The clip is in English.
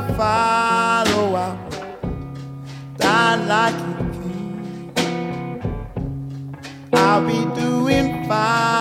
follow out, die like a king. I'll be doing fine.